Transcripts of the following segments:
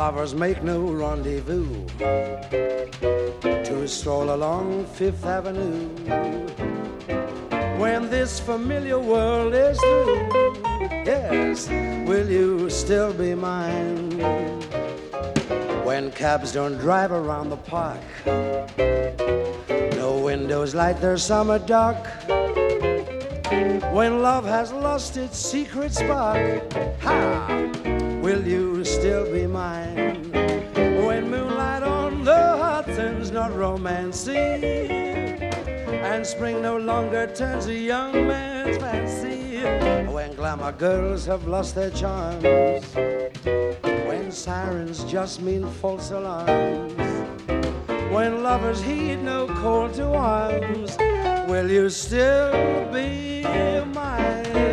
lovers make no rendezvous to stroll along Fifth Avenue. When this familiar world is through, yes, will you still be mine? When cabs don't drive around the park, no windows light their summer dark. When love has lost its secret spark, ha! Will you still be mine? When moonlight on the Hudson's not romancing, and spring no longer turns a young man's fancy. When glamour girls have lost their charms, when sirens just mean false alarms, when lovers heed no call to arms, will you still be mine?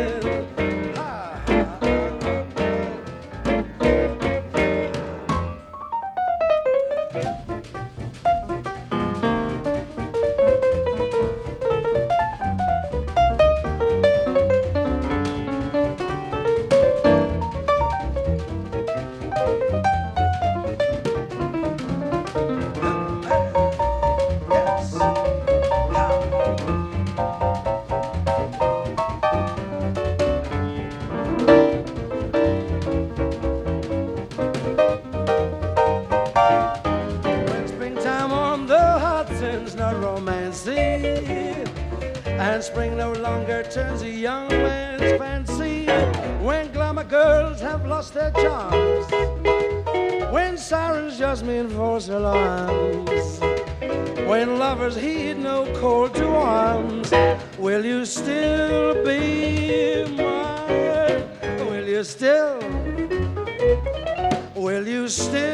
And spring no longer turns a young man's fancy. When glamour girls have lost their charms, when sirens just mean false alarms, when lovers heed no call to arms, will you still be mine? Will you still